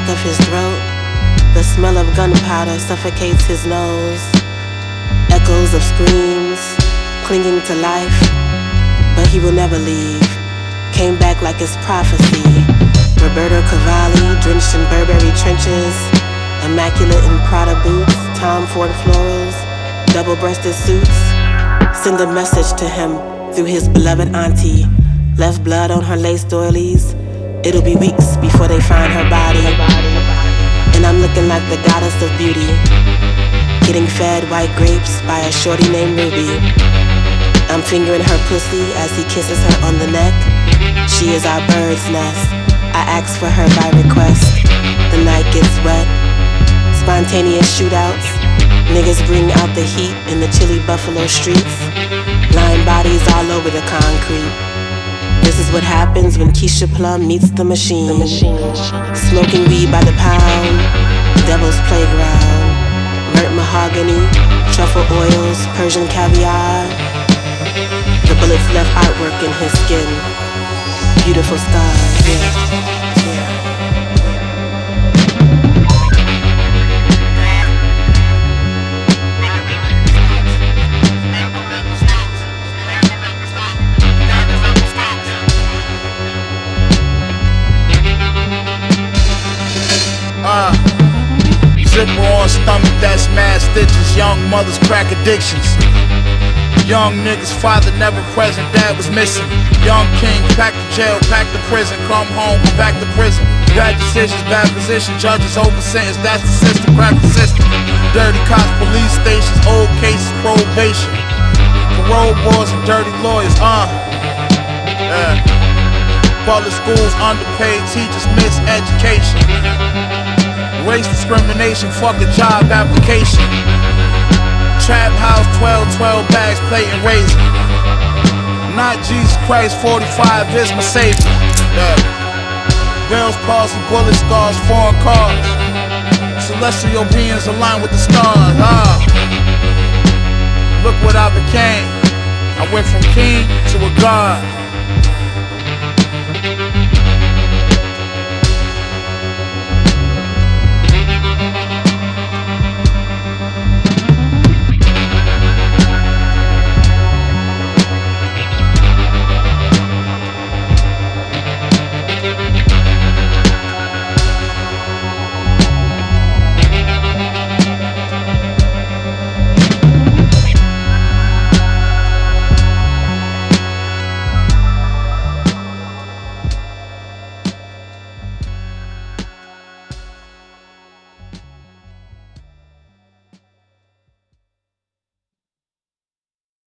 of his throat. The smell of gunpowder suffocates his nose. Echoes of screams, clinging to life, but he will never leave. Came back like his prophecy. Roberto Cavalli, drenched in Burberry trenches, immaculate in Prada boots, Tom Ford florals, double-breasted suits. Send a message to him through his beloved auntie. Left blood on her lace doilies. It'll be weeks before they find her body. And I'm looking like the goddess of beauty, getting fed white grapes by a shorty named Ruby. I'm fingering her pussy as he kisses her on the neck. She is our bird's nest. I ask for her by request. The night gets wet. Spontaneous shootouts. Niggas bring out the heat in the chilly Buffalo streets. Lying bodies all over the concrete. This is what happens when Keisha Plum meets the machine. Smoking weed by the pound. Devil's playground. Burnt mahogany. Truffle oils. Persian caviar. The bullets left artwork in his skin. Beautiful scars, yeah. Zipper on stomach, that's mad stitches. Young mothers crack addictions. Young niggas, father never present, dad was missing. Young king, packed to jail, packed to prison. Come home, go back to prison. Bad decisions, bad position. Judges over sentence, that's the system, crack the system. Dirty cops, police stations, old cases, probation. Parole boards and dirty lawyers, yeah. Public schools, underpaid teachers, miseducation. Race discrimination, fuck a job application. Trap house, 12 bags, plate and razor. Not Jesus Christ, 45 is my savior. Yeah. Bell's palsy, bullet scars, foreign cars. Celestial beings align with the stars. Look what I became. I went from king to a god.